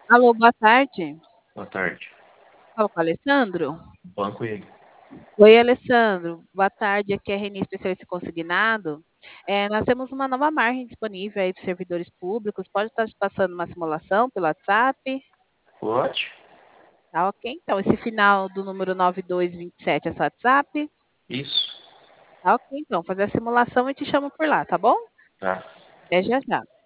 Alô, boa tarde. Boa tarde. Falo com o Alessandro? Banco ele. Oi, Alessandro. Boa tarde. Aqui é a Reni, especialista em consignado. Nós temos uma nova margem disponível aí para servidores públicos. Pode estar te passando uma simulação pelo WhatsApp? Pode? Tá ok? Então, esse final do número 9227 é seu WhatsApp? Isso. Tá ok, então. Fazer a simulação e te chamo por lá, tá bom? Tá. Até já já.